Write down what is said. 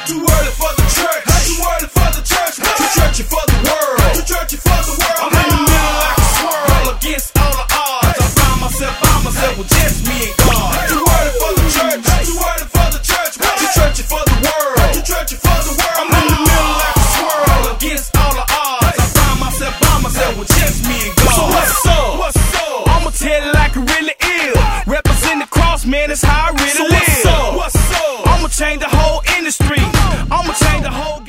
Too early for the church. Too early for the church. Too churchy for the world. Too churchy for the world. I'm in the middle like a swirl against all the odds. I find myself by myself with just me and God. Too early for the church. Too early for the church. Too churchy for the world. Too churchy for the world. I'm in the middle like a swirl against all the odds. I find myself by myself with just me and God. So what's up? What's up? I'ma tell it like it really is. Represent the cross, man, that's how I really live. What's up? What's up? I'ma change the whole industry. I'ma change the whole